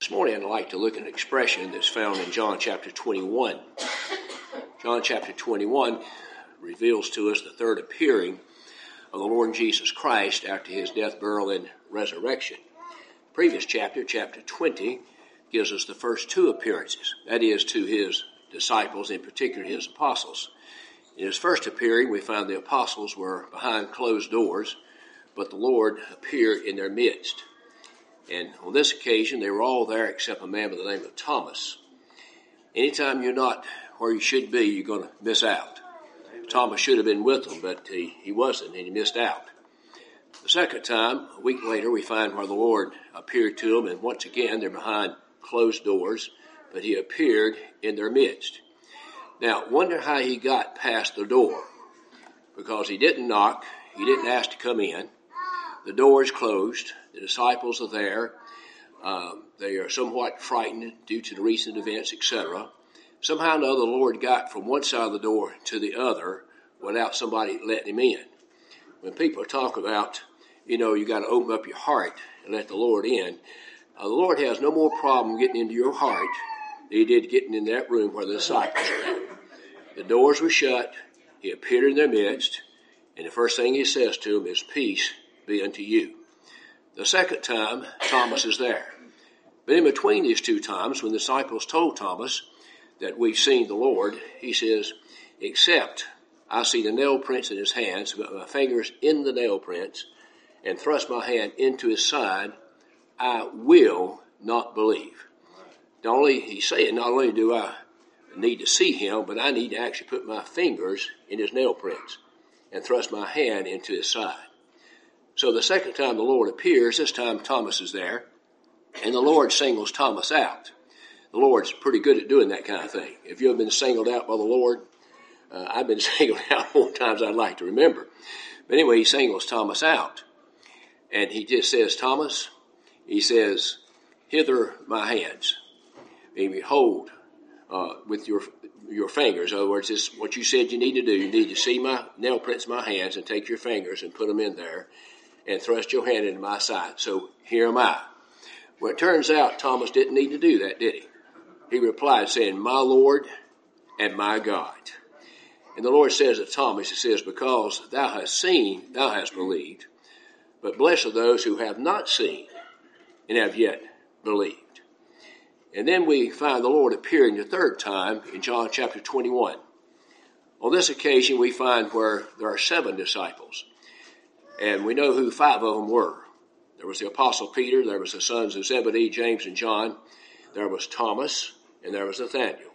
This morning I'd like to look at an expression that's found in John chapter 21. John chapter 21 reveals to us the third appearing of the Lord Jesus Christ after his death, burial, and resurrection. The previous chapter, chapter 20, gives us the first two appearances, that is, to his disciples, in particular his apostles. In his first appearing, we found the apostles were behind closed doors, but the Lord appeared in their midst. And on this occasion, they were all there except a man by the name of Thomas. Anytime you're not where you should be, you're going to miss out. Thomas should have been with them, but he wasn't, and he missed out. The second time, a week later, we find where the Lord appeared to them, and once again, they're behind closed doors, but he appeared in their midst. Now, wonder how he got past the door, because he didn't knock, he didn't ask to come in. The door is closed. The disciples are there. They are somewhat frightened due to the recent events, etc. Somehow or another, the Lord got from one side of the door to the other without somebody letting him in. When people talk about, you got to open up your heart and let the Lord in, the Lord has no more problem getting into your heart than he did getting in that room where the disciples were at. The doors were shut. He appeared in their midst, and the first thing he says to them is, "Peace be unto you." The second time, Thomas is there. But in between these two times, when the disciples told Thomas that we've seen the Lord, he says, "Except I see the nail prints in his hands, put my fingers in the nail prints, and thrust my hand into his side, I will not believe." He's saying, not only do I need to see him, but I need to actually put my fingers in his nail prints and thrust my hand into his side. So the second time the Lord appears, this time Thomas is there, and the Lord singles Thomas out. The Lord's pretty good at doing that kind of thing. If you have been singled out by the Lord, I've been singled out more times than I'd like to remember. But anyway, he singles Thomas out. And he just says, "Thomas," he says, "hither my hands. And behold, with your fingers." In other words, this is what you said you need to do. You need to see my nail prints in my hands and take your fingers and put them in there and thrust your hand into my side. So here am I. Well, it turns out Thomas didn't need to do that, did he? He replied saying, "My Lord and my God." And the Lord says to Thomas, he says, "Because thou hast seen, thou hast believed. But blessed are those who have not seen and have yet believed." And then we find the Lord appearing the third time in John chapter 21. On this occasion, we find where there are 7 disciples. And we know who 5 of them were. There was the Apostle Peter, there was the sons of Zebedee, James and John, there was Thomas, and there was Nathanael.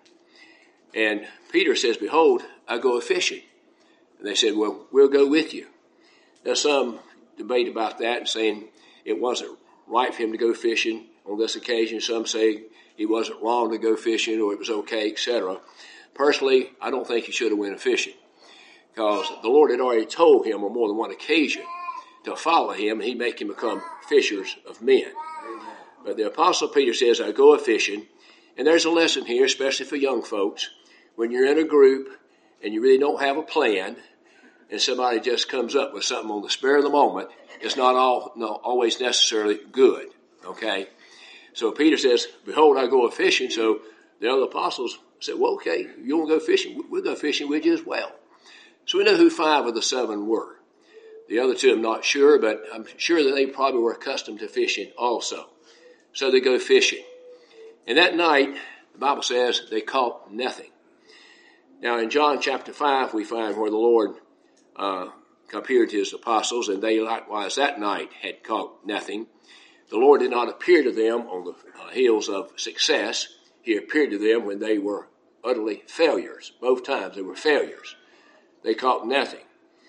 And Peter says, "Behold, I go a-fishing." And they said, "Well, we'll go with you." Now some debate about that and saying it wasn't right for him to go fishing on this occasion. Some say he wasn't wrong to go fishing or it was okay, etc. Personally, I don't think he should have went fishing, because the Lord had already told him on more than one occasion to follow him, and he'd make him become fishers of men. But the Apostle Peter says, "I go a-fishing." And there's a lesson here, especially for young folks. When you're in a group and you really don't have a plan, and somebody just comes up with something on the spur of the moment, it's not always necessarily good, okay? So Peter says, "Behold, I go a-fishing." So the other apostles said, "Well, okay, you want to go fishing? We'll go fishing with you as well." So we know who 5 of the 7 were. The other 2 I'm not sure, but I'm sure that they probably were accustomed to fishing also. So they go fishing. And that night, the Bible says they caught nothing. Now in John chapter 5, we find where the Lord appeared to his apostles, and they likewise that night had caught nothing. The Lord did not appear to them on the heels of success. He appeared to them when they were utterly failures. Both times they were failures. They caught nothing.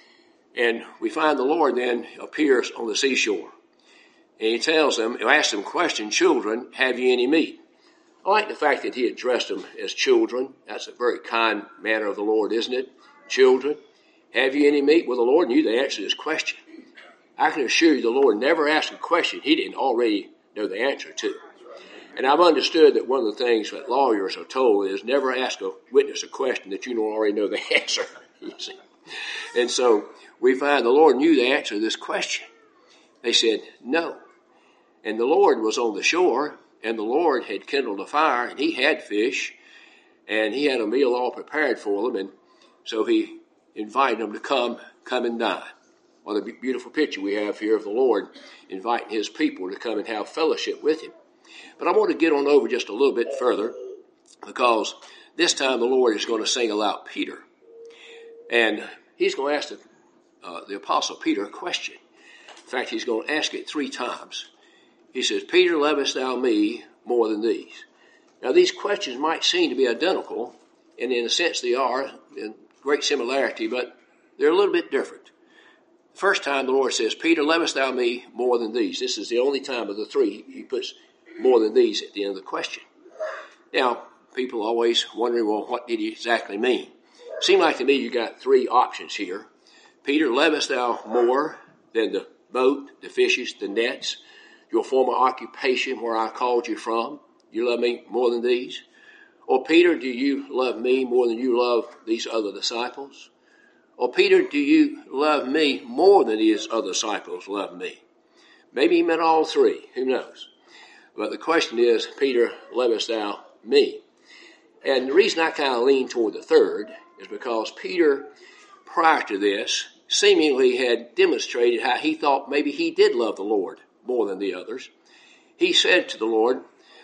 And we find the Lord then appears on the seashore. And he tells them, he asks them a question, "Children, have ye any meat?" I like the fact that he addressed them as children. That's a very kind manner of the Lord, isn't it? "Children, have ye any meat?" Well, the Lord knew the answer to this question. I can assure you the Lord never asked a question he didn't already know the answer to. And I've understood that one of the things that lawyers are told is never ask a witness a question that you don't already know the answer. You see? And so we find the Lord knew the answer to this question. They said, "No." And the Lord was on the shore, and the Lord had kindled a fire, and he had fish, and he had a meal all prepared for them, and so he invited them to come and dine. What a beautiful picture we have here of the Lord inviting his people to come and have fellowship with him. But I want to get on over just a little bit further, because this time the Lord is going to single out Peter. And he's going to ask the Apostle Peter a question. In fact, he's going to ask it 3 times. He says, Peter, lovest thou me more than these? Now, these questions might seem to be identical, and in a sense they are, in great similarity, but they're a little bit different. The first time the Lord says, Peter, lovest thou me more than these? This is the only time of the 3 he puts more than these at the end of the question. Now, people always wondering, well, what did he exactly mean? It seemed like to me you got 3 options here. Peter, lovest thou more than the boat, the fishes, the nets, your former occupation where I called you from? You love me more than these? Or Peter, do you love me more than you love these other disciples? Or Peter, do you love me more than these other disciples love me? Maybe he meant all 3. Who knows? But the question is, Peter, lovest thou me? And the reason I kind of lean toward the third is because Peter, prior to this, seemingly had demonstrated how he thought maybe he did love the Lord more than the others. He said to the Lord,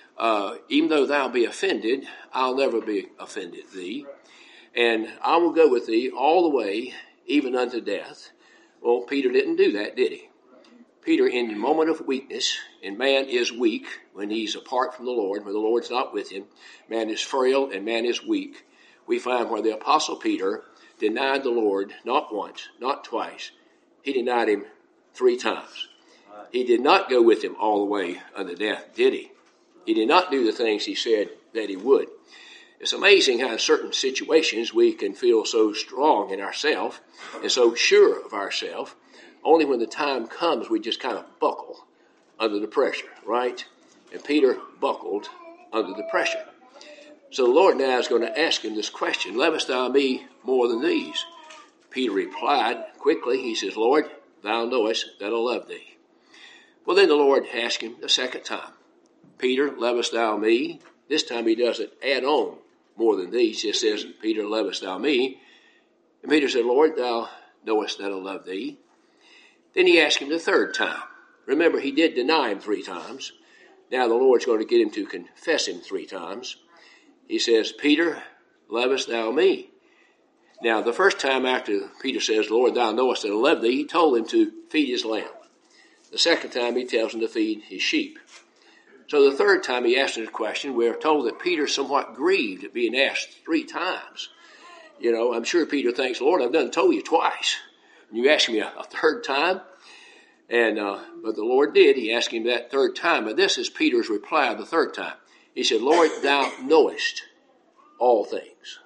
even though thou be offended, I'll never be offended thee, and I will go with thee all the way, even unto death. Well, Peter didn't do that, did he? Peter, in the moment of weakness, and man is weak when he's apart from the Lord, when the Lord's not with him, man is frail and man is weak. We find where the Apostle Peter denied the Lord not once, not twice. He denied him 3 times. He did not go with him all the way unto death, did he? He did not do the things he said that he would. It's amazing how in certain situations we can feel so strong in ourselves and so sure of ourselves. Only when the time comes we just kind of buckle under the pressure, right? And Peter buckled under the pressure. So the Lord now is going to ask him this question, lovest thou me more than these? Peter replied quickly, he says, Lord, thou knowest that I love thee. Well, then the Lord asked him the second time, Peter, lovest thou me? This time he doesn't add on more than these. He just says, Peter, lovest thou me? And Peter said, Lord, thou knowest that I love thee. Then he asked him the third time. Remember, he did deny him 3 times. Now the Lord's going to get him to confess him 3 times. He says, Peter, lovest thou me? Now, the first time after Peter says, Lord, thou knowest that I love thee, he told him to feed his lamb. The second time he tells him to feed his sheep. So the third time he asked him the question, we're told that Peter somewhat grieved at being asked 3 times. You know, I'm sure Peter thinks, Lord, I've done told you twice. And you asked me a third time? And but the Lord did. He asked him that 3rd time. But this is Peter's reply the 3rd time. He said, Lord, thou knowest all things.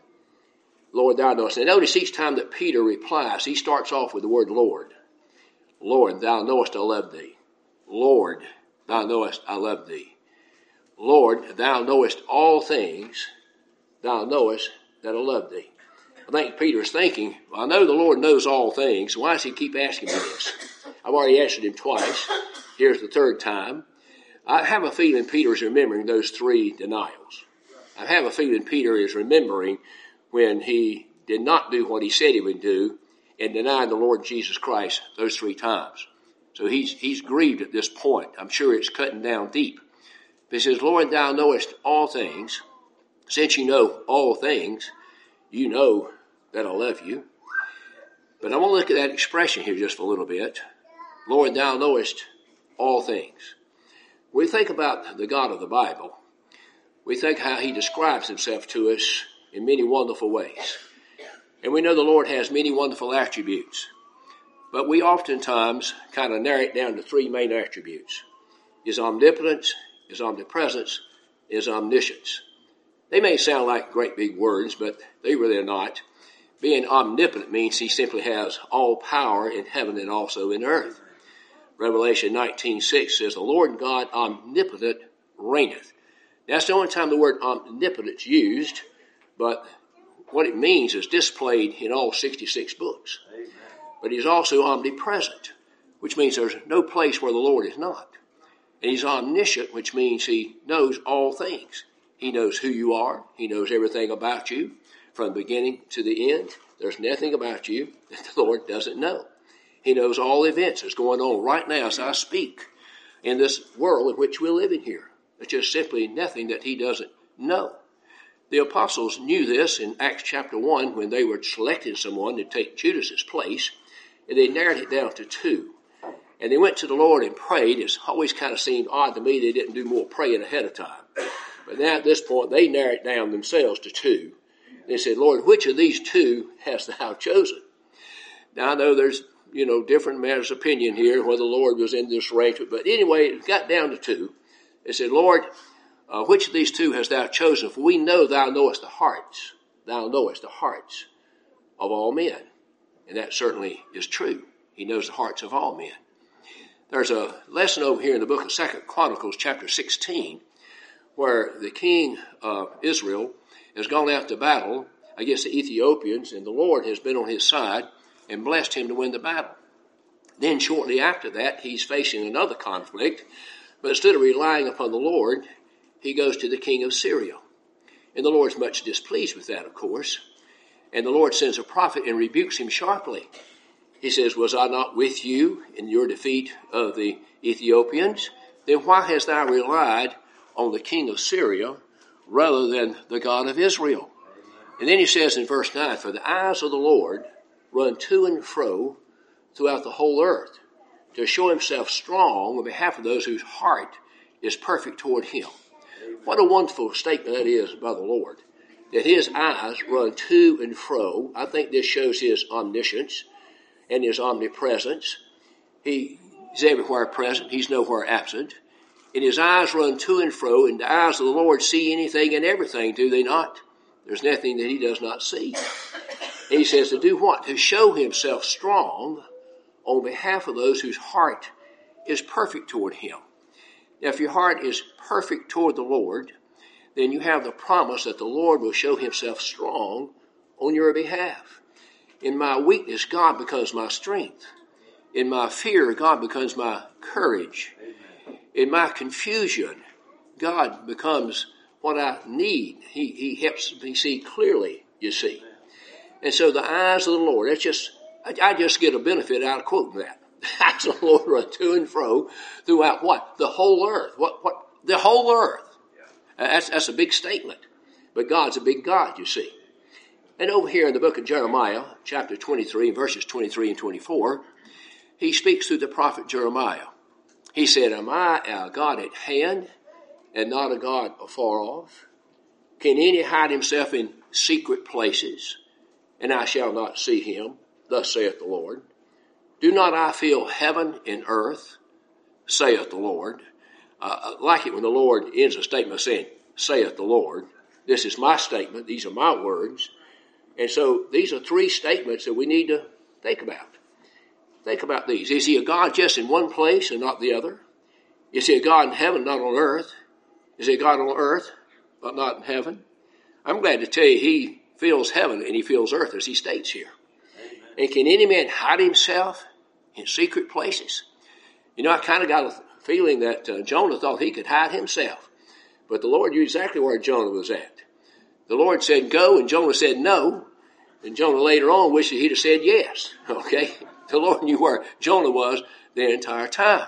Lord, thou knowest. And notice each time that Peter replies, he starts off with the word Lord. Lord, thou knowest I love thee. Lord, thou knowest I love thee. Lord, thou knowest all things. Thou knowest that I love thee. I think Peter is thinking, well, I know the Lord knows all things. Why does he keep asking me this? I've already answered him twice. Here's the 3rd time. I have a feeling Peter is remembering those 3 denials. I have a feeling Peter is remembering when he did not do what he said he would do and denied the Lord Jesus Christ those 3 times. So he's grieved at this point. I'm sure it's cutting down deep. But he says, Lord, thou knowest all things. Since you know all things, you know that I love you. But I want to look at that expression here just for a little bit. Lord, thou knowest all things. When we think about the God of the Bible, we think how he describes himself to us in many wonderful ways. And we know the Lord has many wonderful attributes. But we oftentimes kind of narrow it down to 3 main attributes. His omnipotence, his omnipresence, his omniscience. They may sound like great big words, but they really are not. Being omnipotent means he simply has all power in heaven and also in earth. Revelation 19:6 says, the Lord God omnipotent reigneth. That's the only time the word omnipotent is used, but what it means is displayed in all 66 books. Amen. But he's also omnipresent, which means there's no place where the Lord is not. And he's omniscient, which means he knows all things. He knows who you are. He knows everything about you from the beginning to the end. There's nothing about you that the Lord doesn't know. He knows all events that's going on right now as I speak in this world in which we're living here. There's just simply nothing that he doesn't know. The apostles knew this in Acts chapter 1 when they were selecting someone to take Judas's place, and they narrowed it down to 2. And they went to the Lord and prayed. It's always kind of seemed odd to me they didn't do more praying ahead of time. But now at this point, they narrowed it down themselves to 2. They said, Lord, which of these 2 hast thou chosen? Now I know there's, different matters of opinion here whether the Lord was in this arrangement. But anyway, it got down to 2. They said, Lord, which of these 2 hast thou chosen? For we know thou knowest the hearts. Thou knowest the hearts of all men. And that certainly is true. He knows the hearts of all men. There's a lesson over here in the book of 2 Chronicles chapter 16 where the king of Israel has gone out to battle against the Ethiopians, and the Lord has been on his side and blessed him to win the battle. Then shortly after that, he's facing another conflict, but instead of relying upon the Lord, he goes to the king of Syria. And the Lord's much displeased with that, of course. And the Lord sends a prophet and rebukes him sharply. He says, was I not with you in your defeat of the Ethiopians? Then why hast thou relied on the king of Syria rather than the God of Israel? And then he says in verse 9, for the eyes of the Lord run to and fro throughout the whole earth to show himself strong on behalf of those whose heart is perfect toward him. What a wonderful statement that is by the Lord, that his eyes run to and fro. I think this shows his omniscience and his omnipresence. He's everywhere present. He's nowhere absent. And his eyes run to and fro, and the eyes of the Lord see anything and everything, do they not? There's nothing that he does not see. And he says to do what? To show himself strong on behalf of those whose heart is perfect toward him. Now, if your heart is perfect toward the Lord, then you have the promise that the Lord will show himself strong on your behalf. In my weakness, God becomes my strength. In my fear, God becomes my courage. In my confusion, God becomes what I need. He helps me see clearly, you see. And so the eyes of the Lord, I just get a benefit out of quoting that. The eyes of the Lord run to and fro throughout what? The whole earth. What? The whole earth. That's a big statement. But God's a big God, you see. And over here in the book of Jeremiah, chapter 23, verses 23 and 24, he speaks through the prophet Jeremiah. He said, am I a God at hand and not a God afar off? Can any hide himself in secret places, and I shall not see him? Thus saith the Lord. Do not I fill heaven and earth, saith the Lord. I like it when the Lord ends a statement saying, saith the Lord. This is my statement. These are my words. And so these are 3 statements that we need to think about. Think about these. Is he a God just in one place and not the other? Is he a God in heaven, not on earth? Is he a God on earth, but not in heaven? I'm glad to tell you he fills heaven and he fills earth, as he states here. Amen. And can any man hide himself in secret places? I kind of got a feeling that Jonah thought he could hide himself. But the Lord knew exactly where Jonah was at. The Lord said go, and Jonah said no. And Jonah later on wished he'd have said yes. Okay? The Lord knew where Jonah was the entire time.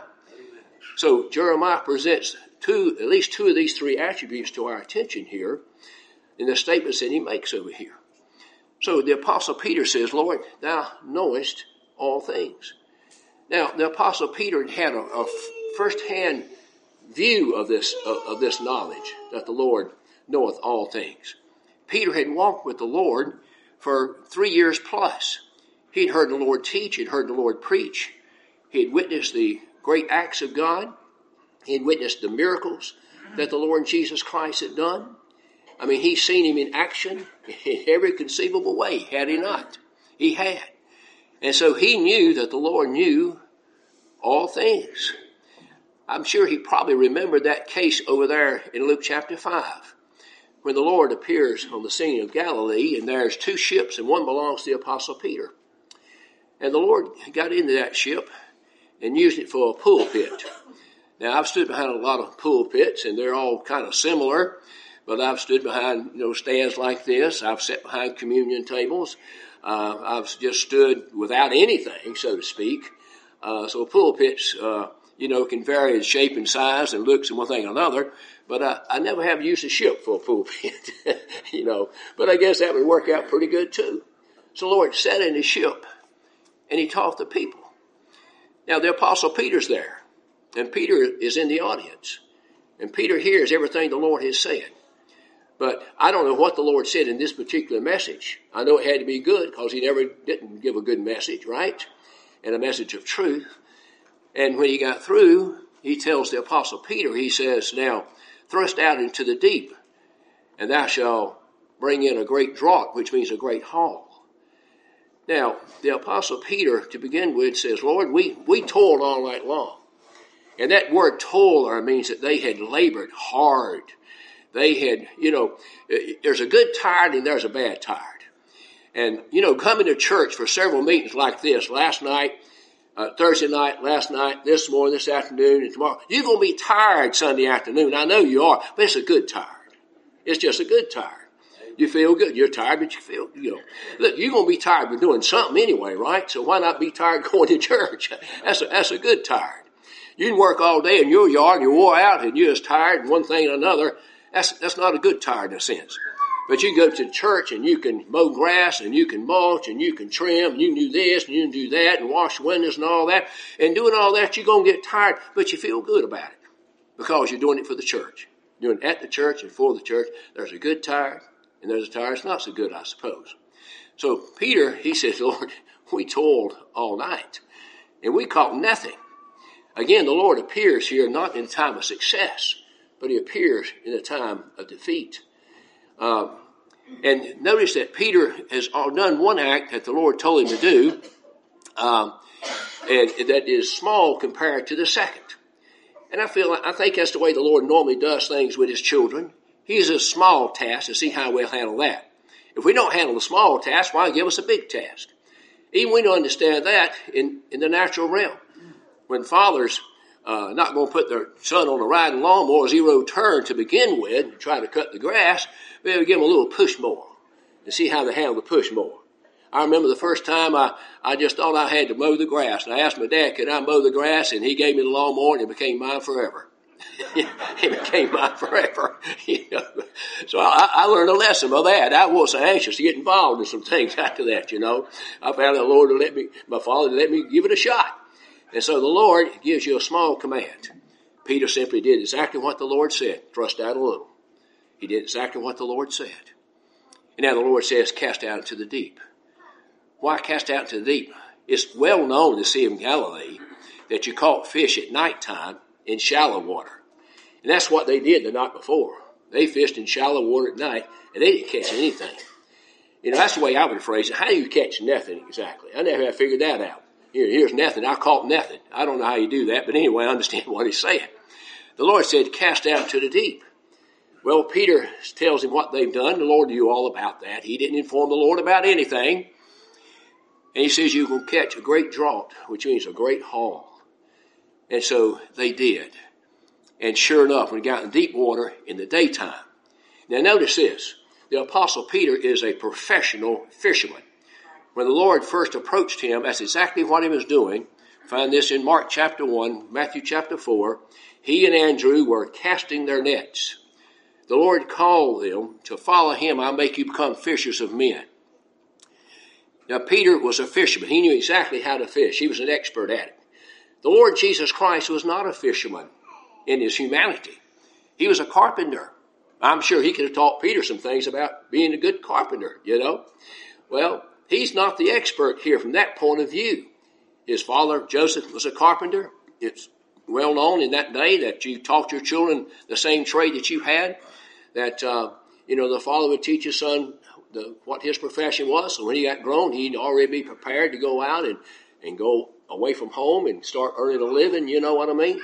So Jeremiah presents at least 2 of these 3 attributes to our attention here in the statements that he makes over here. So the Apostle Peter says, Lord, thou knowest all things. Now, the Apostle Peter had a first-hand view of this knowledge, that the Lord knoweth all things. Peter had walked with the Lord for 3 years plus. He'd heard the Lord teach. He'd heard the Lord preach. He had witnessed the great acts of God. He had witnessed the miracles that the Lord Jesus Christ had done. I mean, he's seen him in action in every conceivable way, had he not? He had. And so he knew that the Lord knew all things. I'm sure he probably remembered that case over there in Luke chapter 5, when the Lord appears on the scene of Galilee, and there's 2 ships, and one belongs to the Apostle Peter. And the Lord got into that ship and used it for a pulpit. Now, I've stood behind a lot of pulpits, and they're all kind of similar, but I've stood behind, stands like this. I've sat behind communion tables. I've just stood without anything, so to speak. So pulpits, can vary in shape and size and looks and one thing or another, but I never have used a ship for a pulpit, but I guess that would work out pretty good too. So the Lord sat in his ship, and he taught the people. Now, the Apostle Peter's there. And Peter is in the audience. And Peter hears everything the Lord has said. But I don't know what the Lord said in this particular message. I know it had to be good because he never didn't give a good message, right? And a message of truth. And when he got through, he tells the Apostle Peter, he says, now, thrust out into the deep, and thou shalt bring in a great draught, which means a great haul. Now, the Apostle Peter, to begin with, says, Lord, we toiled all night long. And that word toiler means that they had labored hard. They had, there's a good tired and there's a bad tired. And, coming to church for several meetings like this, last night, Thursday night, last night, this morning, this afternoon, and tomorrow, you're going to be tired Sunday afternoon. I know you are, but it's a good tired. It's just a good tired. You feel good. You're tired, but you feel, Look, you're going to be tired with doing something anyway, right? So why not be tired going to church? That's a good tired. You can work all day in your yard and you're wore out and you're just tired and one thing and another. That's not a good tired in a sense. But you can go to church and you can mow grass and you can mulch and you can trim and you can do this and you can do that and wash windows and all that. And doing all that, you're going to get tired, but you feel good about it because you're doing it for the church. Doing it at the church and for the church. There's a good tired and there's a tired that's not so good, I suppose. So Peter, he says, Lord, we toiled all night and we caught nothing. Again, the Lord appears here not in a time of success, but he appears in a time of defeat. And notice that Peter has done one act that the Lord told him to do, and that is small compared to the second. And I think that's the way the Lord normally does things with his children. He gives us a small task to see how we'll handle that. If we don't handle the small task, why give us a big task? Even we don't understand that in the natural realm. When fathers not going to put their son on a riding lawnmower 0 turn to begin with and try to cut the grass, they'll give him a little push mower and see how they handle the push mower. I remember the first time I just thought I had to mow the grass. And I asked my dad, could I mow the grass? And he gave me the lawnmower and it became mine forever. It became mine forever. So I learned a lesson by that. I wasn't anxious to get involved in some things after that, I found the Lord my father let me give it a shot. And so the Lord gives you a small command. Peter simply did exactly what the Lord said. Thrust out a little. He did exactly what the Lord said. And now the Lord says, cast out into the deep. Why cast out into the deep? It's well known in the Sea of Galilee that you caught fish at nighttime in shallow water. And that's what they did the night before. They fished in shallow water at night, and they didn't catch anything. That's the way I would phrase it. How do you catch nothing exactly? I never have figured that out. Here's nothing. I caught nothing. I don't know how you do that, but anyway, I understand what he's saying. The Lord said, cast out to the deep. Well, Peter tells him what they've done. The Lord knew all about that. He didn't inform the Lord about anything. And he says, you will catch a great draught, which means a great haul. And so they did. And sure enough, when he got in deep water in the daytime. Now notice this. The Apostle Peter is a professional fisherman. When the Lord first approached him, that's exactly what he was doing. Find this in Mark chapter 1, Matthew chapter 4. He and Andrew were casting their nets. The Lord called them to follow him. I'll make you become fishers of men. Now, Peter was a fisherman. He knew exactly how to fish. He was an expert at it. The Lord Jesus Christ was not a fisherman in his humanity. He was a carpenter. I'm sure he could have taught Peter some things about being a good carpenter, Well, he's not the expert here from that point of view. His father, Joseph, was a carpenter. It's well known in that day that you taught your children the same trade that you had, that, the father would teach his son what his profession was. So when he got grown, he'd already be prepared to go out and go away from home and start earning a living, you know what I mean?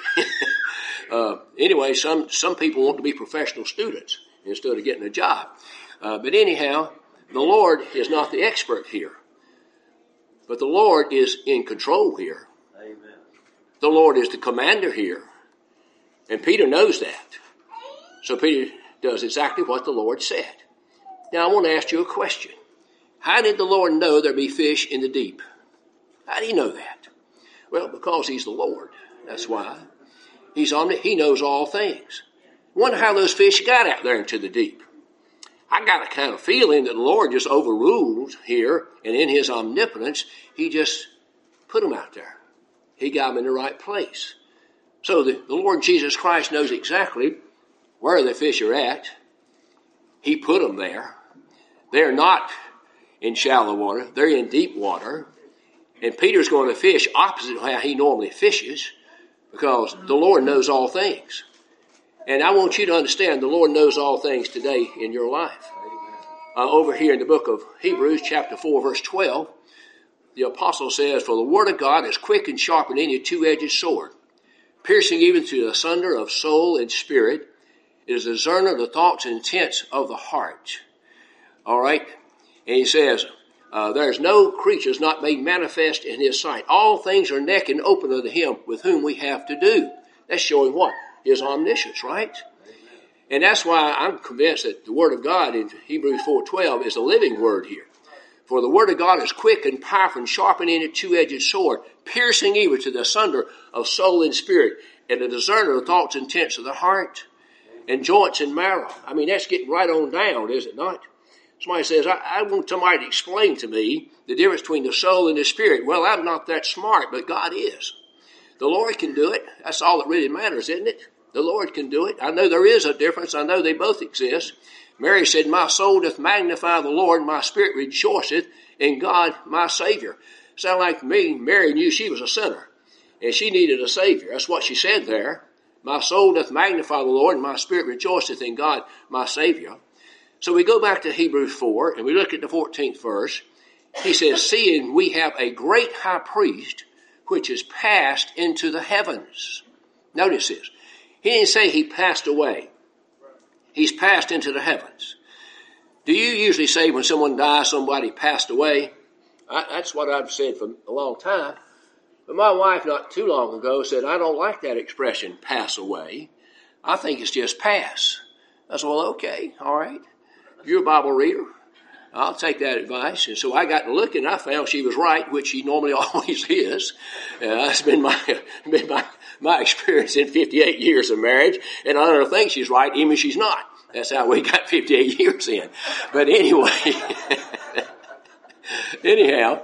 Anyway, some people want to be professional students instead of getting a job. But anyhow, the Lord is not the expert here. But the Lord is in control here. Amen. The Lord is the commander here. And Peter knows that. So Peter does exactly what the Lord said. Now I want to ask you a question. How did the Lord know there'd be fish in the deep? How did he know that? Well, because he's the Lord. That's why. He's omniscient. He knows all things. Wonder how those fish got out there into the deep. I got a kind of feeling that the Lord just overruled here, and in his omnipotence, he just put them out there. He got them in the right place. So the Lord Jesus Christ knows exactly where the fish are at. He put them there. They're not in shallow water. They're in deep water. And Peter's going to fish opposite of how he normally fishes because the Lord knows all things. And I want you to understand the Lord knows all things today in your life. Over here in the book of Hebrews, chapter 4, verse 12, the apostle says, "For the word of God is quick and sharper than any two-edged sword, piercing even to the asunder of soul and spirit. It is a discerner of the thoughts and intents of the heart." All right? And he says, "There's no creatures not made manifest in his sight. All things are naked and open unto him with whom we have to do." That's showing what? His omniscience, right? And that's why I'm convinced that the word of God in Hebrews 4:12 is a living word here. "For the word of God is quick and powerful and sharper than any two-edged sword, piercing even to the asunder of soul and spirit, and a discerner of the thoughts and intents of the heart, and joints and marrow." I mean, that's getting right on down, is it not? Somebody says, I want somebody to explain to me the difference between the soul and the spirit. Well, I'm not that smart, but God is. The Lord can do it. That's all that really matters, isn't it? The Lord can do it. I know there is a difference. I know they both exist. Mary said, "My soul doth magnify the Lord, my spirit rejoiceth in God my Savior." Sound like to me, Mary knew she was a sinner, and she needed a Savior. That's what she said there. "My soul doth magnify the Lord, and my spirit rejoiceth in God my Savior." So we go back to Hebrews 4, and we look at the 14th verse. He says, "Seeing we have a great high priest, which is passed into the heavens." Notice this. He didn't say he passed away. He's passed into the heavens. Do you usually say when someone dies, somebody passed away? That's what I've said for a long time. But my wife not too long ago said, "I don't like that expression, pass away. I think it's just pass." I said, "Well, okay, all right. You're a Bible reader. I'll take that advice." And so I got to looking, and I found she was right, which she normally always is. That's been my experience in 58 years of marriage. And I don't think she's right, even if she's not. That's how we got 58 years in. But anyway, anyhow,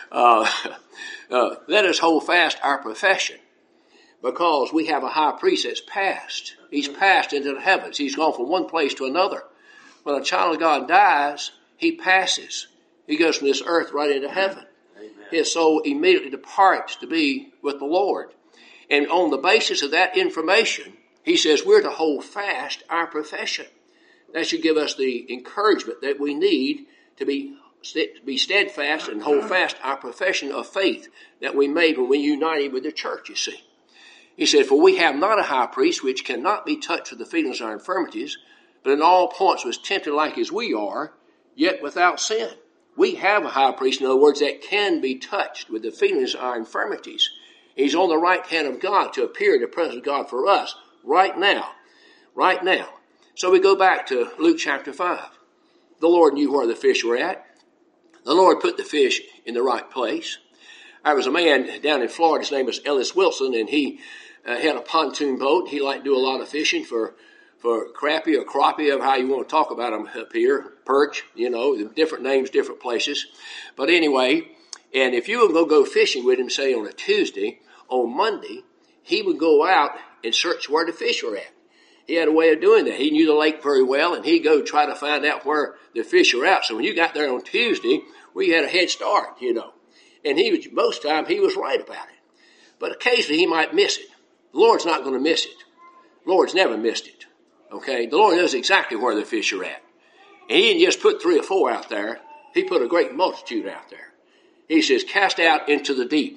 let us hold fast our profession, because we have a high priest that's passed. He's passed into the heavens. He's gone from one place to another. When a child of God dies, he passes. He goes from this earth right into heaven. Amen. His soul immediately departs to be with the Lord. And on the basis of that information, he says we're to hold fast our profession. That should give us the encouragement that we need to be steadfast and hold fast our profession of faith that we made when we united with the church, you see. He said, "For we have not a high priest which cannot be touched with the feelings of our infirmities, but in all points was tempted like as we are, yet without sin." We have a high priest, in other words, that can be touched with the feelings of our infirmities. He's on the right hand of God to appear in the presence of God for us right now. Right now. So we go back to Luke chapter 5. The Lord knew where the fish were at. The Lord put the fish in the right place. There was a man down in Florida, his name was Ellis Wilson, and he had a pontoon boat. He liked to do a lot of fishing for crappie or crappie, how you want to talk about them up here, perch, different names, different places. But anyway, and if you would go fishing with him, say on a Tuesday, on Monday, he would go out and search where the fish were at. He had a way of doing that. He knew the lake very well, and he'd go try to find out where the fish were at. So when you got there on Tuesday, we had a head start, And most of the time, he was right about it. But occasionally, he might miss it. The Lord's not going to miss it. The Lord's never missed it. Okay? The Lord knows exactly where the fish are at. And he didn't just put 3 or 4 out there. He put a great multitude out there. He says, "Cast out into the deep."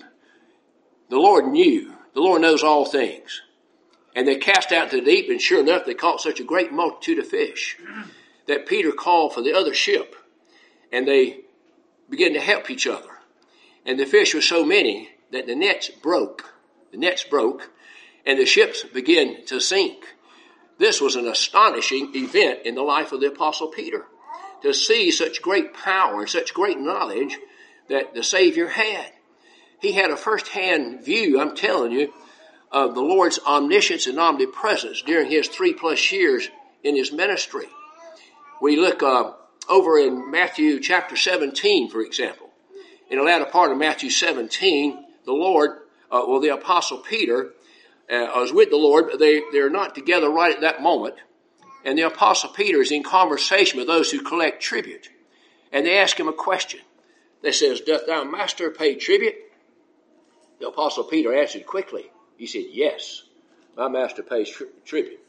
The Lord knew. The Lord knows all things. And they cast out to the deep, and sure enough, they caught such a great multitude of fish that Peter called for the other ship. And they began to help each other. And the fish were so many that the nets broke. The nets broke. and the ships began to sink. This was an astonishing event in the life of the Apostle Peter, to see such great power and such great knowledge that the Savior had. He had a first-hand view, I'm telling you, of the Lord's omniscience and omnipresence during his 3+ years in his ministry. We look over in Matthew chapter 17, for example. In the latter part of Matthew 17, the Apostle Peter was with the Lord, but they're not together right at that moment. And the Apostle Peter is in conversation with those who collect tribute. And they ask him a question. They says, "Doth thou, Master, pay tribute?" The Apostle Peter answered quickly. He said, "Yes, my master pays tribute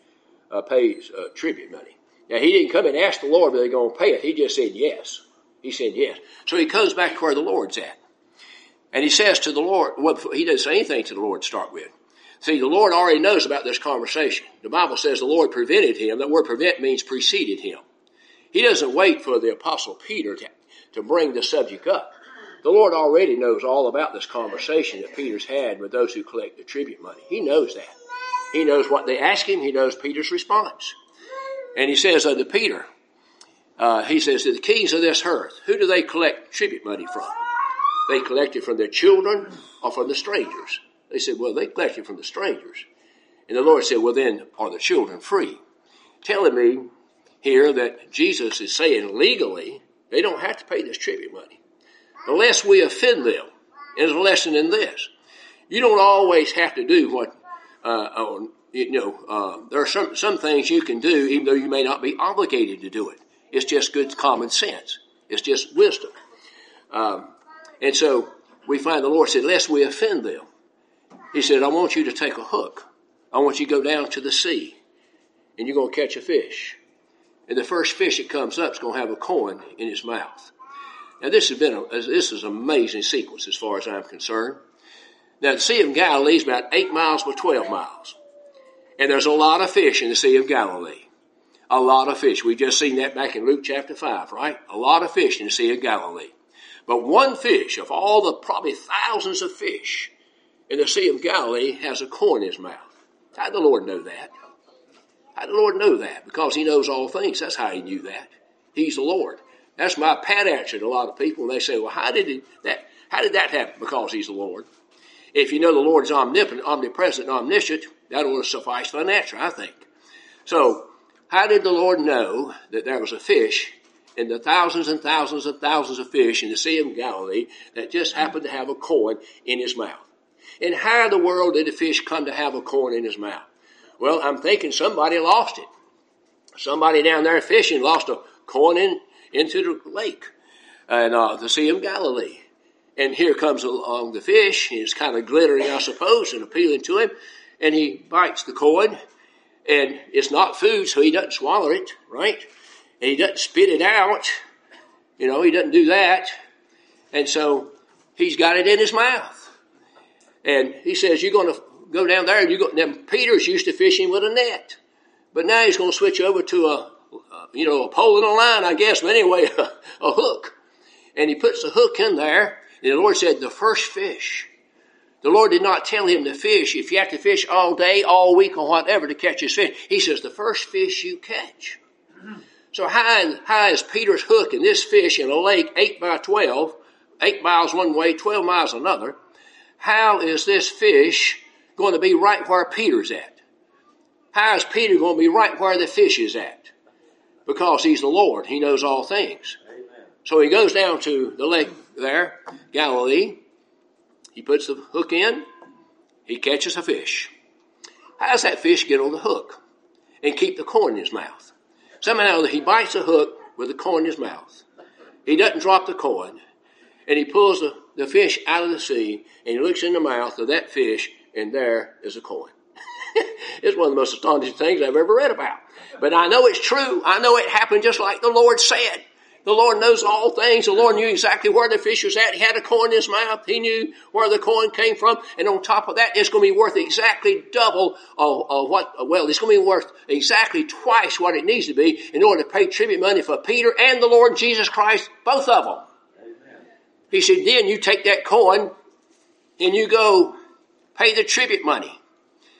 money." Now, he didn't come and ask the Lord whether they're going to pay it. He just said yes. He said yes. So he comes back to where the Lord's at. And he says to the Lord, well, he doesn't say anything to the Lord to start with. See, the Lord already knows about this conversation. The Bible says the Lord prevented him. That word prevent means preceded him. He doesn't wait for the Apostle Peter to bring the subject up. The Lord already knows all about this conversation that Peter's had with those who collect the tribute money. He knows that. He knows what they ask him. He knows Peter's response. And he says unto Peter, he says, to the kings of this earth, who do they collect tribute money from? They collect it from their children or from the strangers? They said, well, they collect it from the strangers. And the Lord said, well, then are the children free? Telling me here that Jesus is saying legally they don't have to pay this tribute money unless we offend them. There's a lesson in this. You don't always have to do what, there are some things you can do even though you may not be obligated to do it. It's just good common sense. It's just wisdom. And so we find the Lord said, lest we offend them. He said, I want you to take a hook. I want you to go down to the sea and you're going to catch a fish. And the first fish that comes up is going to have a coin in his mouth. Now this is an amazing sequence as far as I'm concerned. Now the Sea of Galilee is about 8 miles by 12 miles. And there's a lot of fish in the Sea of Galilee. A lot of fish. We've just seen that back in Luke chapter 5, right? A lot of fish in the Sea of Galilee. But one fish of all the probably thousands of fish in the Sea of Galilee has a coin in his mouth. How did the Lord know that? How did the Lord know that? Because he knows all things. That's how he knew that. He's the Lord. That's my pat answer to a lot of people when they say, well, how did that happen? Because he's the Lord. If you know the Lord is omnipotent, omnipresent, and omniscient, that will suffice for an answer, I think. So, how did the Lord know that there was a fish in the thousands and thousands and thousands of fish in the Sea of Galilee that just happened to have a coin in his mouth? And how in the world did the fish come to have a coin in his mouth? Well, I'm thinking somebody lost it. Somebody down there fishing lost a coin into the lake and the Sea of Galilee. And here comes along the fish. It's kind of glittering, I suppose, and appealing to him. And he bites the coin. And it's not food, so he doesn't swallow it, right? And he doesn't spit it out. He doesn't do that. And so he's got it in his mouth. And he says, you're going to go down there. Now Peter's used to fishing with a net. But now he's going to switch over to a pole and a line, I guess. But anyway, a hook. And he puts the hook in there. And the Lord said, the first fish. The Lord did not tell him to fish. If you have to fish all day, all week, or whatever to catch his fish. He says, the first fish you catch. So how is Peter's hook in this fish in a lake 8 by 12, 8 miles one way, 12 miles another? How is this fish going to be right where Peter's at? How is Peter going to be right where the fish is at? Because he's the Lord. He knows all things. Amen. So he goes down to the lake there, Galilee. He puts the hook in. He catches a fish. How does that fish get on the hook and keep the coin in his mouth? Somehow he bites the hook with the coin in his mouth. He doesn't drop the coin. And he pulls the fish out of the sea, and he looks in the mouth of that fish, and there is a coin. It's one of the most astonishing things I've ever read about. But I know it's true. I know it happened just like the Lord said. The Lord knows all things. The Lord knew exactly where the fish was at. He had a coin in his mouth. He knew where the coin came from. And on top of that, it's going to be worth exactly double it's going to be worth exactly twice what it needs to be in order to pay tribute money for Peter and the Lord Jesus Christ, both of them. Amen. He said, then you take that coin and you go pay the tribute money.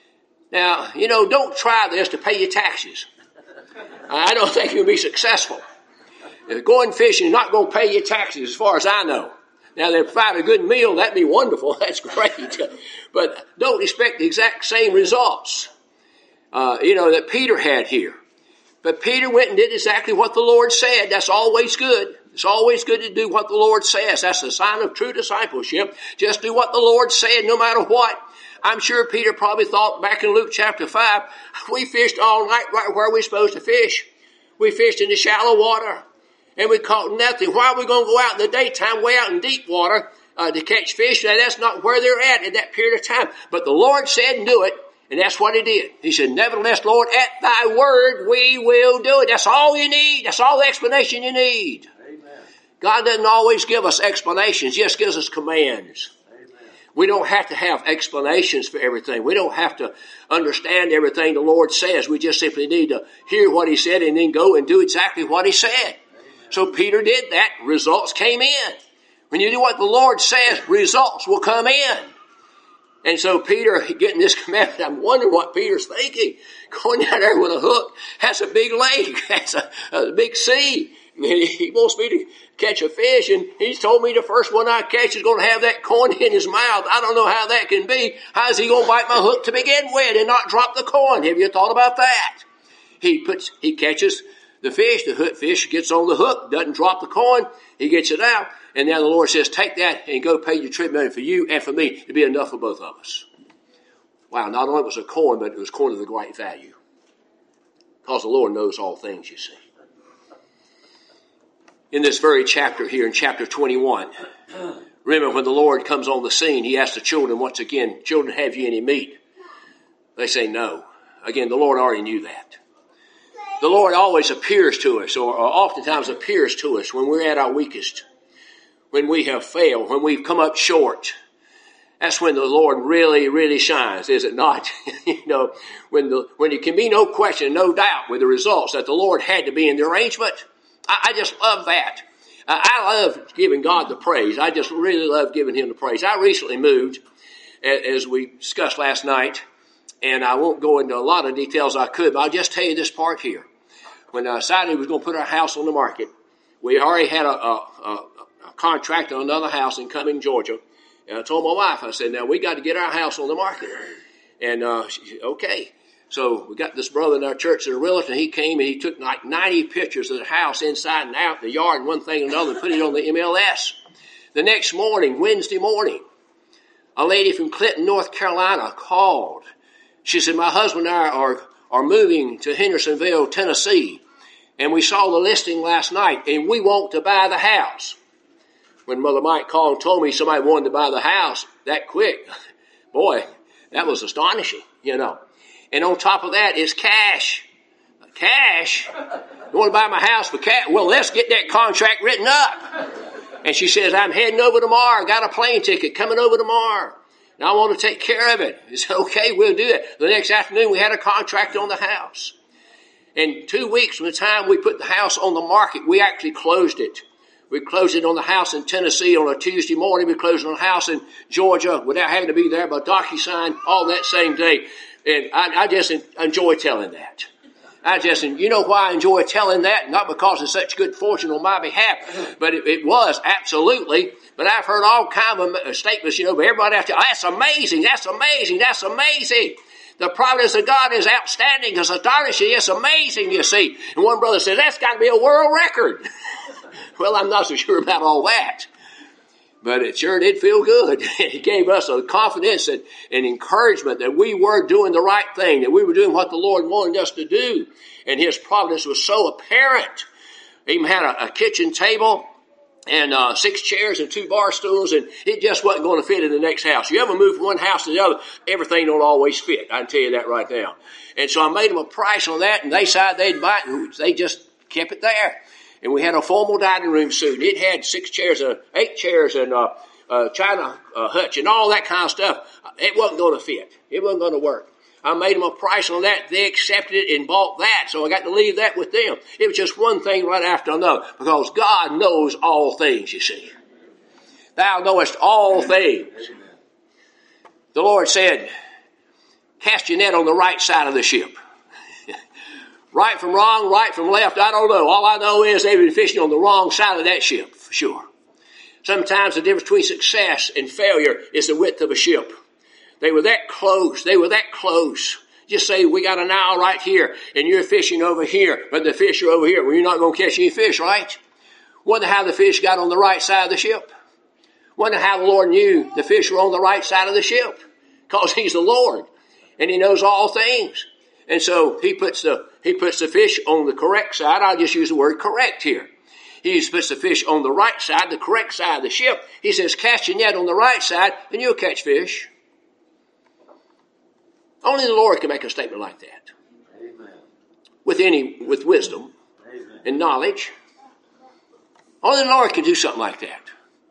Now, don't try this to pay your taxes. I don't think you'll be successful. Going fishing is not going to pay your taxes as far as I know. Now, they provide a good meal, that'd be wonderful. That's great. But don't expect the exact same results, that Peter had here. But Peter went and did exactly what the Lord said. That's always good. It's always good to do what the Lord says. That's the sign of true discipleship. Just do what the Lord said no matter what. I'm sure Peter probably thought back in Luke chapter 5, we fished all night right where we're supposed to fish. We fished in the shallow water and we caught nothing. Why are we going to go out in the daytime, way out in deep water to catch fish? Now, that's not where they're at that period of time. But the Lord said do it, and that's what he did. He said, nevertheless, Lord, at thy word we will do it. That's all you need. That's all the explanation you need. Amen. God doesn't always give us explanations. He just gives us commands. We don't have to have explanations for everything. We don't have to understand everything the Lord says. We just simply need to hear what he said and then go and do exactly what he said. So Peter did that. Results came in. When you do what the Lord says, results will come in. And so Peter, getting this commandment, I'm wondering what Peter's thinking. Going down there with a hook, has a big lake, has a big sea. He wants me to catch a fish, and he's told me the first one I catch is going to have that coin in his mouth. I don't know how that can be. How's he going to bite my hook to begin with and not drop the coin? Have you thought about that? He catches the fish. The hook fish gets on the hook, doesn't drop the coin. He gets it out, and now the Lord says, take that and go pay your tribute for you and for me. It'll be enough for both of us. Wow, not only was it a coin, but it was coin of the great value. Because the Lord knows all things, you see. In this very chapter here, in chapter 21, remember when the Lord comes on the scene, he asks the children once again, children, have you any meat? They say no. Again, the Lord already knew that. The Lord always appears to us, or oftentimes appears to us when we're at our weakest, when we have failed, when we've come up short. That's when the Lord really, really shines, is it not? When there can be no question, no doubt with the results that the Lord had to be in the arrangement. I just love that. I love giving God the praise. I just really love giving him the praise. I recently moved, as we discussed last night, and I won't go into a lot of details I could, but I'll just tell you this part here. When I decided we was going to put our house on the market, we already had a contract on another house in Cumming, Georgia. And I told my wife, I said, now we got to get our house on the market. And she said, okay. So we got this brother in our church that a realtor, and he came and he took like 90 pictures of the house inside and out, the yard and one thing and another, and put it on the MLS. The next morning, Wednesday morning, a lady from Clinton, North Carolina called. She said, my husband and I are moving to Hendersonville, Tennessee, and we saw the listing last night, and we want to buy the house. When Mother Mike called and told me somebody wanted to buy the house that quick, boy, that was astonishing, And on top of that is cash. Cash? You want to buy my house for cash? Well, let's get that contract written up. And she says, I'm heading over tomorrow. Got a plane ticket coming over tomorrow. And I want to take care of it. It's okay, we'll do it. The next afternoon, we had a contract on the house. And 2 weeks from the time we put the house on the market, we actually closed it. We closed it on the house in Tennessee on a Tuesday morning. We closed it on the house in Georgia without having to be there by DocuSign all that same day. And I just enjoy telling that. You know why I enjoy telling that? Not because it's such good fortune on my behalf, but it was, absolutely. But I've heard all kinds of statements, but everybody out there, that's amazing, that's amazing, that's amazing. The providence of God is outstanding, it's astonishing, it's amazing, you see. And one brother said, that's got to be a world record. Well, I'm not so sure about all that. But it sure did feel good. It gave us a confidence and encouragement that we were doing the right thing, that we were doing what the Lord wanted us to do. And his providence was so apparent. He even had a kitchen table and 6 chairs and 2 bar stools, and it just wasn't going to fit in the next house. You ever move from one house to the other, everything don't always fit. I can tell you that right now. And so I made them a price on that, and they decided they'd buy it, and they just kept it there. And we had a formal dining room suite. It had 6 chairs, 8 chairs, and china hutch, and all that kind of stuff. It wasn't going to fit. It wasn't going to work. I made them a price on that. They accepted it and bought that, so I got to leave that with them. It was just one thing right after another, because God knows all things, you see. Thou knowest all things. The Lord said, cast your net on the right side of the ship. Right from wrong, right from left, I don't know. All I know is they've been fishing on the wrong side of that ship, for sure. Sometimes the difference between success and failure is the width of a ship. They were that close. They were that close. Just say, we got an aisle right here, and you're fishing over here, but the fish are over here. Well, you're not going to catch any fish, right? Wonder how the fish got on the right side of the ship. Wonder how the Lord knew the fish were on the right side of the ship. Because He's the Lord, and He knows all things. And so He puts the fish on the correct side. I'll just use the word correct here. He puts the fish on the right side, the correct side of the ship. He says, cast your net on the right side, and you'll catch fish. Only the Lord can make a statement like that. Amen. With wisdom Amen. And knowledge. Only the Lord can do something like that.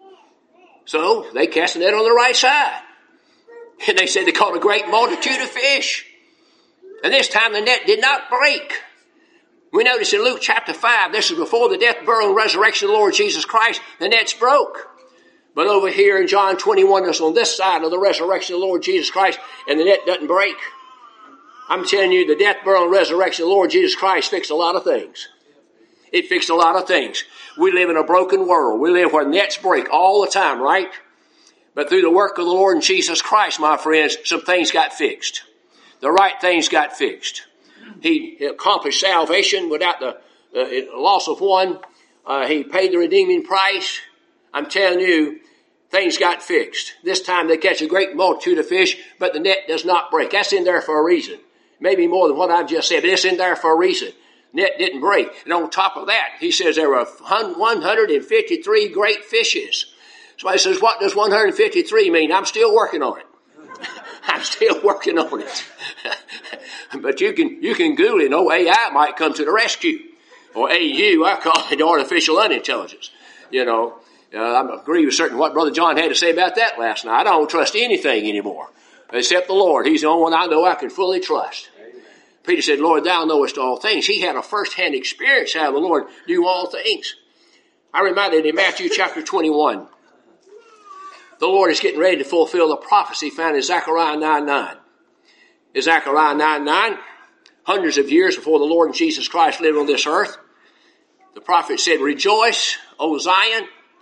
So they cast the net on the right side. And they said they caught a great multitude of fish. And this time the net did not break. We notice in Luke chapter 5, this is before the death, burial, and resurrection of the Lord Jesus Christ, the net's broke. But over here in John 21, it's on this side of the resurrection of the Lord Jesus Christ, and the net doesn't break. I'm telling you, the death, burial, and resurrection of the Lord Jesus Christ fixed a lot of things. It fixed a lot of things. We live in a broken world. We live where nets break all the time, right? But through the work of the Lord Jesus Christ, my friends, some things got fixed. The right things got fixed. He accomplished salvation without the loss of one. He paid the redeeming price. I'm telling you, things got fixed. This time they catch a great multitude of fish, but the net does not break. That's in there for a reason. Maybe more than what I've just said, but it's in there for a reason. Net didn't break. And on top of that, he says there were 153 great fishes. Somebody says, what does 153 mean? I'm still working on it. I'm still working on it. But you can Google it. No, AI might come to the rescue. Or AU, I call it artificial unintelligence. You know, I agree with certain what Brother John had to say about that last night. I don't trust anything anymore except the Lord. He's the only one I know I can fully trust. Amen. Peter said, Lord, thou knowest all things. He had a first-hand experience how the Lord knew all things. I reminded in Matthew chapter 21, the Lord is getting ready to fulfill the prophecy found in Zechariah 9:9. In Zechariah 9:9, hundreds of years before the Lord Jesus Christ lived on this earth, the prophet said, rejoice, O Zion,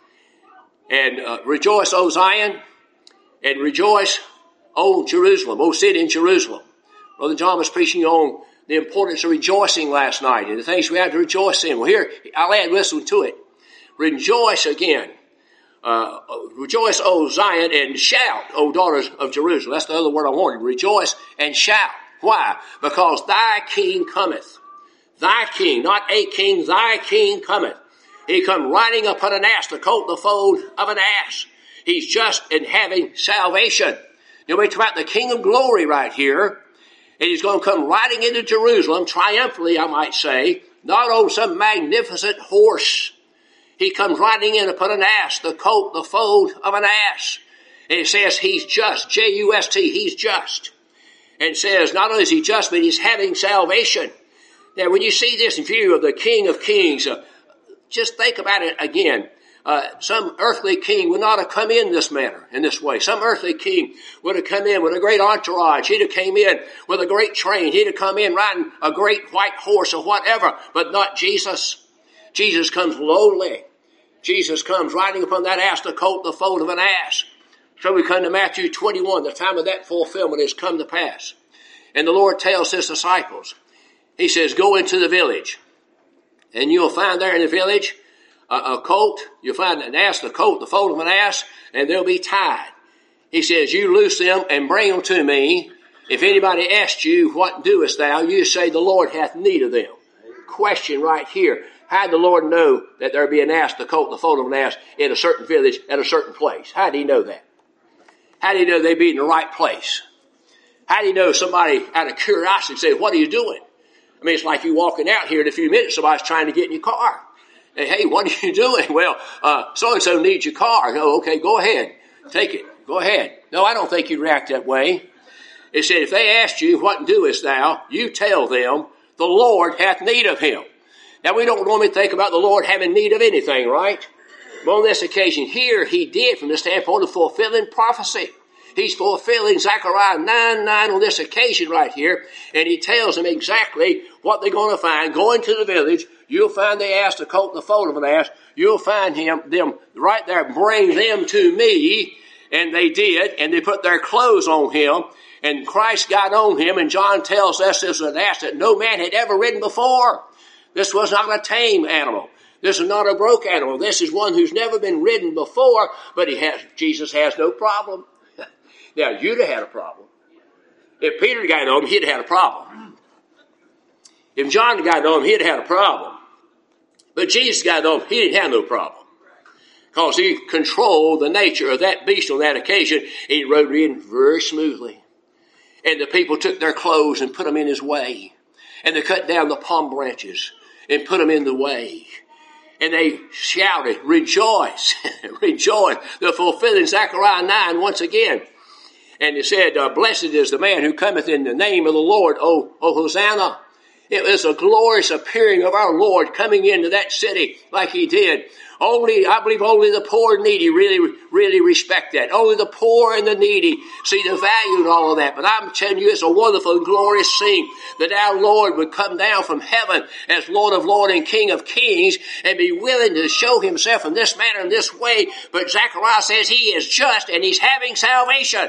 and rejoice, O Zion, and rejoice, O Jerusalem, O city in Jerusalem. Brother John was preaching on the importance of rejoicing last night and the things we have to rejoice in. Well, here, I'll add this one to it. Rejoice again. Rejoice, O Zion, and shout, O daughters of Jerusalem. That's the other word I wanted. Rejoice and shout. Why? Because thy king cometh. Thy king, not a king, thy king cometh. He come riding upon an ass, the colt, the foal of an ass. He's just in having salvation. You know, we talk about the King of Glory right here. And he's going to come riding into Jerusalem, triumphantly, I might say, not on some magnificent horse. He comes riding in upon an ass, the colt, the foal of an ass. And it says he's just, J-U-S-T, he's just. And it says not only is he just, but he's having salvation. Now, when you see this view of the King of Kings, just think about it again. Some earthly king would not have come in this manner, in this way. Some earthly king would have come in with a great entourage. He'd have came in with a great train. He'd have come in riding a great white horse or whatever, but not Jesus. Jesus comes lowly. Jesus comes riding upon that ass, the colt, the foal of an ass. So we come to Matthew 21. The time of that fulfillment has come to pass. And the Lord tells his disciples, he says, go into the village. And you'll find there in the village a colt. You'll find an ass, the colt, the foal of an ass, and they'll be tied. He says, you loose them and bring them to me. If anybody asks you, what doest thou? You say, the Lord hath need of them. Question right here. How did the Lord know that there be an ass, the colt, the foal of an ass in a certain village at a certain place? How did he know that? How did he know they'd be in the right place? How did he know somebody out of curiosity said, what are you doing? I mean, it's like you walking out here in a few minutes, somebody's trying to get in your car. Hey, what are you doing? Well, so-and-so needs your car. Oh, okay, go ahead. Take it. Go ahead. No, I don't think you'd react that way. It said, if they asked you, what doest thou? You tell them, the Lord hath need of him. Now, we don't normally think about the Lord having need of anything, right? But on this occasion here, he did from the standpoint of fulfilling prophecy. He's fulfilling Zechariah 9:9 on this occasion right here. And he tells them exactly what they're going to find. Go into the village. You'll find the ass, the colt, the foal of an ass. You'll find them right there. Bring them to me. And they did. And they put their clothes on him. And Christ got on him. And John tells us this was an ass that no man had ever ridden before. This was not a tame animal. This is not a broke animal. This is one who's never been ridden before, but Jesus has no problem. Now, you'd have had a problem. If Peter got on him, he'd have had a problem. If John got on him, he'd have had a problem. But Jesus got on him, he didn't have no problem. Because he controlled the nature of that beast on that occasion. He rode in very smoothly. And the people took their clothes and put them in his way. And they cut down the palm branches and put them in the way. And they shouted, rejoice, rejoice. They're fulfilling Zechariah 9 once again. And they said, blessed is the man who cometh in the name of the Lord, O Hosanna. It was a glorious appearing of our Lord coming into that city like he did. I believe only the poor and needy really respect that. Only the poor and the needy see the value in all of that. But I'm telling you, it's a wonderful and glorious scene that our Lord would come down from heaven as Lord of Lords and King of Kings and be willing to show himself in this manner, in this way. But Zechariah says he is just and he's having salvation.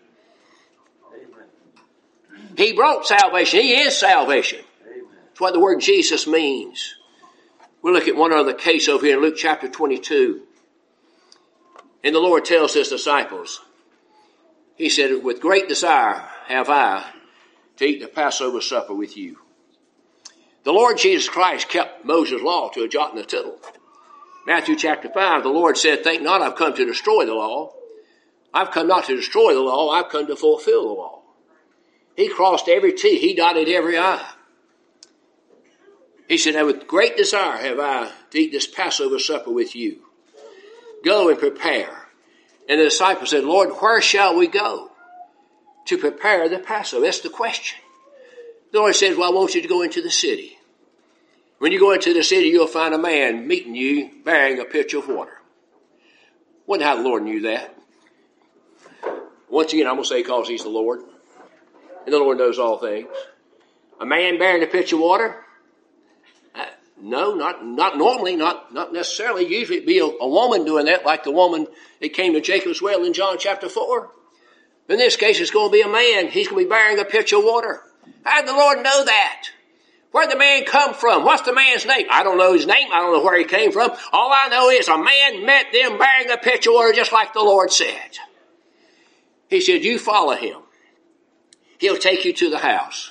He brought salvation. He is salvation. That's what the word Jesus means. We'll look at one other case over here in Luke chapter 22. And the Lord tells his disciples, he said, with great desire have I to eat the Passover supper with you. The Lord Jesus Christ kept Moses' law to a jot and a tittle. Matthew chapter 5, the Lord said, think not I've come to destroy the law. I've come not to destroy the law, I've come to fulfill the law. He crossed every T, he dotted every I. He said, with great desire have I to eat this Passover supper with you. Go and prepare. And the disciples said, Lord, where shall we go to prepare the Passover? That's the question. The Lord says, well, I want you to go into the city. When you go into the city, you'll find a man meeting you bearing a pitcher of water. Wonder how the Lord knew that. Once again, I'm going to say because he's the Lord. And the Lord knows all things. A man bearing a pitcher of water? No, not normally, not necessarily. Usually it'd be a woman doing that, like the woman that came to Jacob's well in John chapter 4. In this case, it's going to be a man. He's going to be bearing a pitcher of water. How did the Lord know that? Where'd the man come from? What's the man's name? I don't know his name. I don't know where he came from. All I know is a man met them bearing a pitcher of water just like the Lord said. He said, you follow him. He'll take you to the house.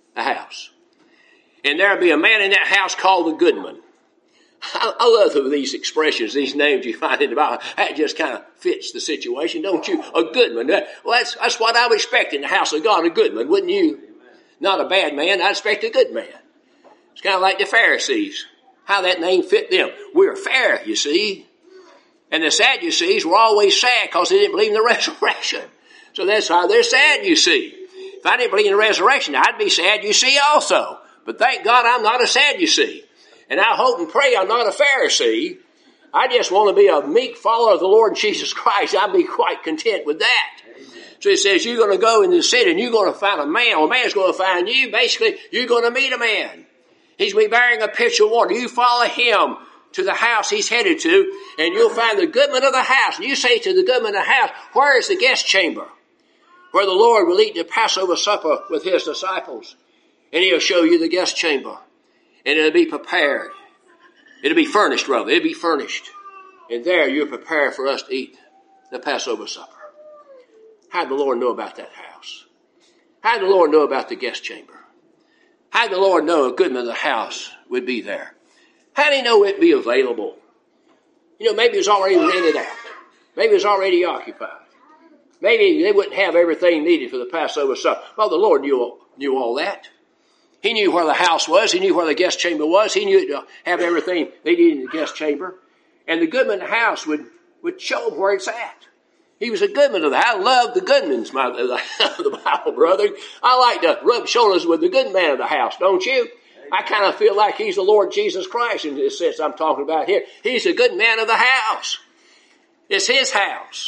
And there'll be a man in that house called the Goodman. I love these expressions, these names you find in the Bible. That just kind of fits the situation, don't you? A Goodman. Well, that's what I would expect in the house of God, a Goodman, wouldn't you? Not a bad man. I'd expect a good man. It's kind of like the Pharisees. How that name fit them. We're fair, you see. And the Sadducees were always sad because they didn't believe in the resurrection. So that's how they're sad, you see. If I didn't believe in the resurrection, I'd be sad, you see, also. But thank God I'm not a Sadducee. And I hope and pray I'm not a Pharisee. I just want to be a meek follower of the Lord Jesus Christ. I'd be quite content with that. So it says you're going to go into the city and you're going to find a man. Well, a man's going to find you. Basically, you're going to meet a man. He's going to be bearing a pitcher of water. You follow him to the house he's headed to, and you'll find the goodman of the house. And you say to the goodman of the house, where is the guest chamber where the Lord will eat the Passover supper with his disciples? And he'll show you the guest chamber. And it'll be prepared. It'll be furnished, rather. It'll be furnished. And there you're prepared for us to eat the Passover supper. How did the Lord know about that house? How did the Lord know about the guest chamber? How did the Lord know a goodman of the house would be there? How did he know it'd be available? You know, maybe it was already rented out. Maybe it was already occupied. Maybe they wouldn't have everything needed for the Passover supper. Well, the Lord knew all that. He knew where the house was. He knew where the guest chamber was. He knew to have everything they needed in the guest chamber. And the goodman of the house would show them where it's at. He was a goodman of the house. I love the goodmans of the Bible, brother. I like to rub shoulders with the good man of the house, don't you? I kind of feel like he's the Lord Jesus Christ in this sense I'm talking about here. He's the good man of the house. It's his house.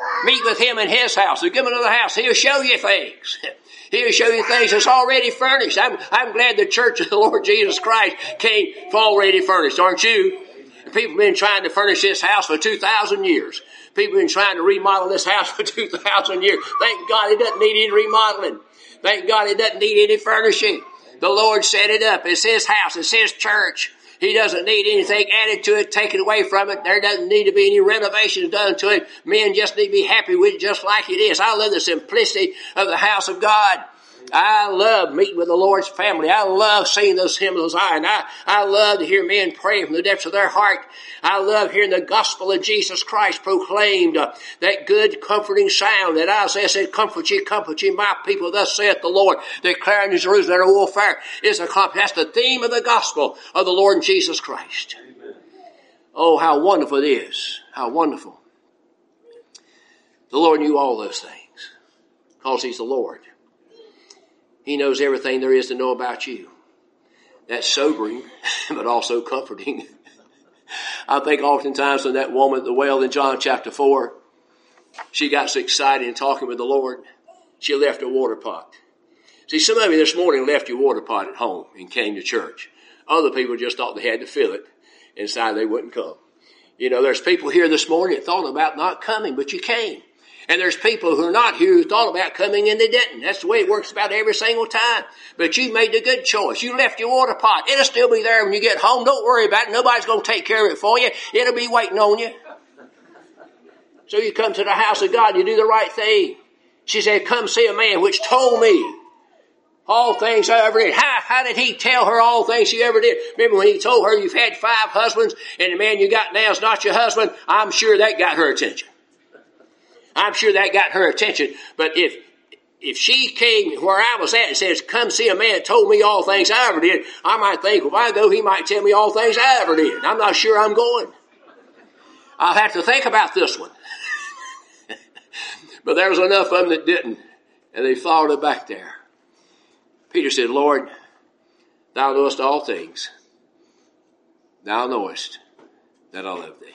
Meet with him in his house. Or give him another house. He'll show you things. He'll show you things that's already furnished. I'm glad the church of the Lord Jesus Christ came already furnished, aren't you? People have been trying to furnish this house for 2,000 years. People have been trying to remodel this house for 2,000 years. Thank God it doesn't need any remodeling. Thank God it doesn't need any furnishing. The Lord set it up. It's his house. It's his church. He doesn't need anything added to it, taken away from it. There doesn't need to be any renovations done to it. Men just need to be happy with it just like it is. I love the simplicity of the house of God. I love meeting with the Lord's family. I love seeing those hymnals. I love to hear men pray from the depths of their heart. I love hearing the gospel of Jesus Christ proclaimed, that good, comforting sound that Isaiah said, comfort ye, my people, thus saith the Lord, declaring in Jerusalem their warfare is accomplished. That's the theme of the gospel of the Lord Jesus Christ. Amen. Oh, how wonderful it is. How wonderful. The Lord knew all those things because he's the Lord. He knows everything there is to know about you. That's sobering, but also comforting. I think oftentimes when that woman at the well in John chapter 4, she got so excited in talking with the Lord, she left her water pot. See, some of you this morning left your water pot at home and came to church. Other people just thought they had to fill it and decided they wouldn't come. You know, there's people here this morning that thought about not coming, but you came. And there's people who are not here who thought about coming and they didn't. That's the way it works about every single time. But you made the good choice. You left your water pot. It'll still be there when you get home. Don't worry about it. Nobody's going to take care of it for you. It'll be waiting on you. So you come to the house of God and you do the right thing. She said, come see a man which told me all things I ever did. How did he tell her all things she ever did? Remember when he told her you've had 5 husbands and the man you got now is not your husband? I'm sure that got her attention. I'm sure that got her attention. But if she came where I was at and says, come see a man that told me all things I ever did, I might think, well, if I go, he might tell me all things I ever did. I'm not sure I'm going. I'll have to think about this one. But there was enough of them that didn't, and they followed it back there. Peter said, Lord, thou knowest all things. Thou knowest that I love thee.